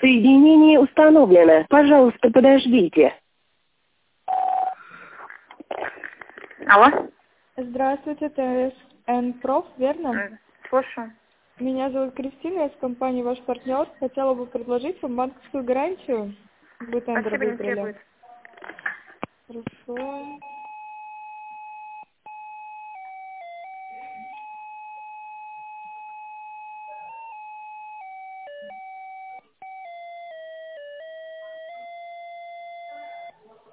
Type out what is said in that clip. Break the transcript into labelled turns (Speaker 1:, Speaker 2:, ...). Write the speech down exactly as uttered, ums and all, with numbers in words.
Speaker 1: Соединение установлено. Пожалуйста, подождите.
Speaker 2: Алло.
Speaker 3: Здравствуйте, это эс эн проф, верно?
Speaker 2: Э, Слушаю.
Speaker 3: Меня зовут Кристина, я из компании «Ваш партнер». Хотела бы предложить вам банковскую гарантию. Вы тендер
Speaker 2: Спасибо, не
Speaker 3: выиграли.
Speaker 2: требует.
Speaker 3: Хорошо.